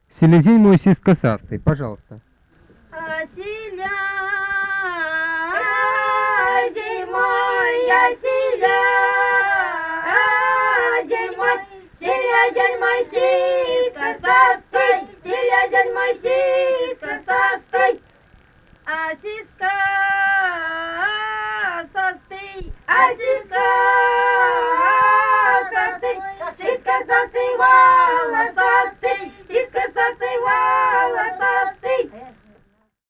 Селезень мой сист косастый, пожалуйста. Селязень мой, я селязень мой, селязень мой сист косастый, селязень мой сист косастый, а сист косастый, а сист косастый, сист косастый волосастый, сист косастый волосастый.